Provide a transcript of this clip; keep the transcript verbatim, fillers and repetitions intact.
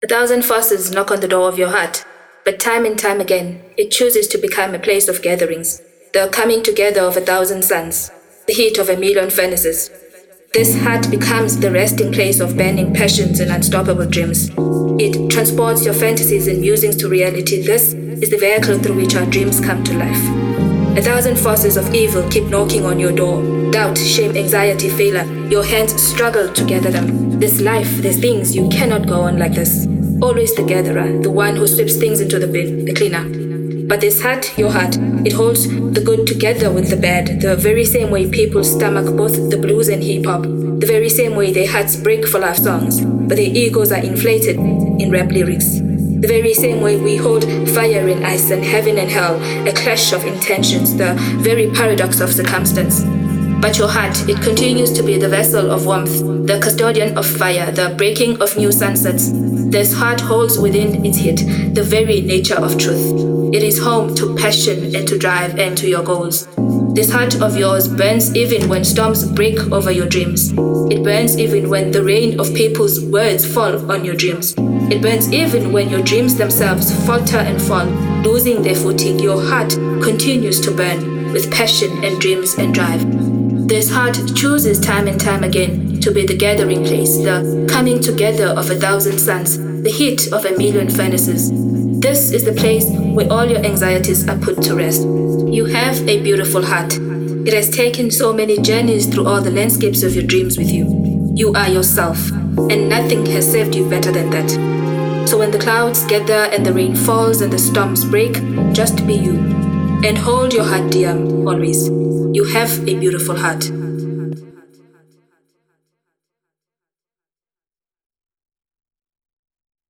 A thousand forces knock on the door of your heart, but time and time again, it chooses to become a place of gatherings, the coming together of a thousand suns, the heat of a million furnaces. This heart becomes the resting place of burning passions and unstoppable dreams. It transports your fantasies and musings to reality. This is the vehicle through which our dreams come to life. A thousand forces of evil keep knocking on your door. Doubt, shame, anxiety, failure. Your hands struggle to gather them. This life, these things, you cannot go on like this. Always the gatherer, the one who sweeps things into the bin, the cleaner. But this heart, your heart, it holds the good together with the bad, the very same way people stomach both the blues and hip-hop, the very same way their hearts break for love songs, but their egos are inflated in rap lyrics. The very same way we hold fire and ice and heaven and hell, a clash of intentions, the very paradox of circumstance. But your heart, it continues to be the vessel of warmth, the custodian of fire, the breaking of new sunsets. This heart holds within its heat the very nature of truth. It is home to passion and to drive and to your goals. This heart of yours burns even when storms break over your dreams. It burns even when the rain of people's words fall on your dreams. It burns even when your dreams themselves falter and fall, losing their footing. Your heart continues to burn with passion and dreams and drive. This heart chooses time and time again to be the gathering place, the coming together of a thousand suns, the heat of a million furnaces. This is the place where all your anxieties are put to rest. You have a beautiful heart. It has taken so many journeys through all the landscapes of your dreams with you. You are yourself, and nothing has served you better than that. So when the clouds gather and the rain falls and the storms break, just be you. And hold your heart dear always. You have a beautiful heart.